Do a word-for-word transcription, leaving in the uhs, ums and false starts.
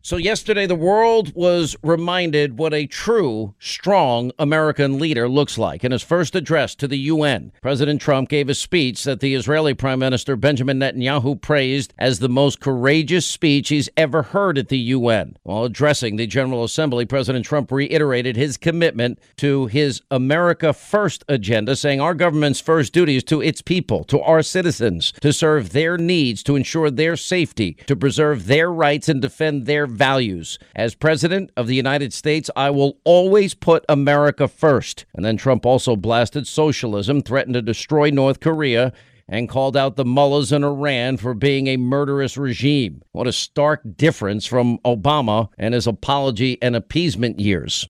So yesterday, the world was reminded what a true, strong American leader looks like. In his first address to the U N, President Trump gave a speech that the Israeli Prime Minister Benjamin Netanyahu praised as the most courageous speech he's ever heard at the U N. While addressing the General Assembly, President Trump reiterated his commitment to his America First agenda, saying our government's first duty is to its people, to our citizens, to serve their needs, to ensure their safety, to preserve their rights and defend their values. As president of the United States, I will always put America first. And then Trump also blasted socialism, threatened to destroy North Korea, and called out the mullahs in Iran for being a murderous regime. What a stark difference from Obama and his apology and appeasement years.